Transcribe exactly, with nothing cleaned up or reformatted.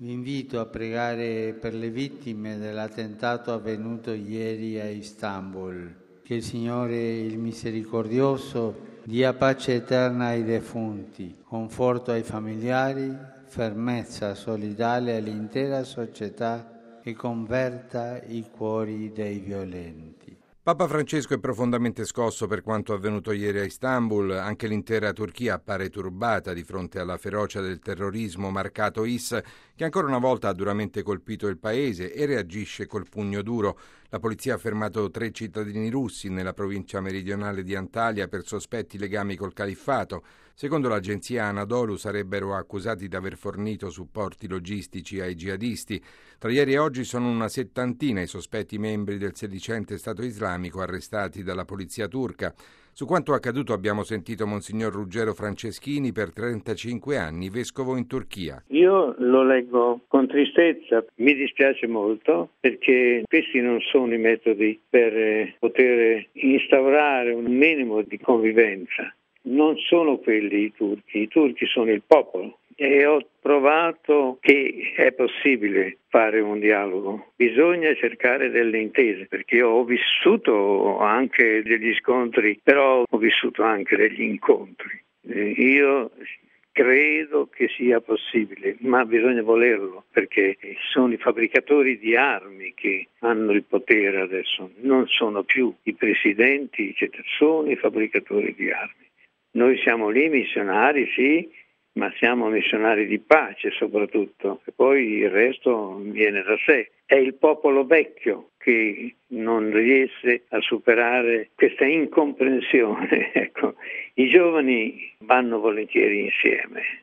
Vi invito a pregare per le vittime dell'attentato avvenuto ieri a Istanbul. Che il Signore, il misericordioso, dia pace eterna ai defunti, conforto ai familiari, fermezza solidale all'intera società e converta i cuori dei violenti. Papa Francesco è profondamente scosso per quanto avvenuto ieri a Istanbul. Anche l'intera Turchia appare turbata di fronte alla ferocia del terrorismo marcato I S, che ancora una volta ha duramente colpito il paese e reagisce col pugno duro. La polizia ha fermato tre cittadini russi nella provincia meridionale di Antalya per sospetti legami col califfato. Secondo l'agenzia Anadolu sarebbero accusati di aver fornito supporti logistici ai jihadisti. Tra ieri e oggi sono una settantina i sospetti membri del sedicente Stato Islamico arrestati dalla polizia turca. Su quanto accaduto abbiamo sentito Monsignor Ruggero Franceschini, per trentacinque anni vescovo in Turchia. Io lo leggo con tristezza, mi dispiace molto perché questi non sono i metodi per poter instaurare un minimo di convivenza. Non sono quelli i turchi, i turchi sono il popolo e ho provato che è possibile fare un dialogo. Bisogna cercare delle intese, perché io ho vissuto anche degli scontri, però ho vissuto anche degli incontri. Io credo che sia possibile, ma bisogna volerlo, perché sono i fabbricatori di armi che hanno il potere adesso, non sono più i presidenti, eccetera, sono i fabbricatori di armi. Noi siamo lì missionari, sì, ma siamo missionari di pace soprattutto, e poi il resto viene da sé. È il popolo vecchio che non riesce a superare questa incomprensione. Ecco, i giovani vanno volentieri insieme.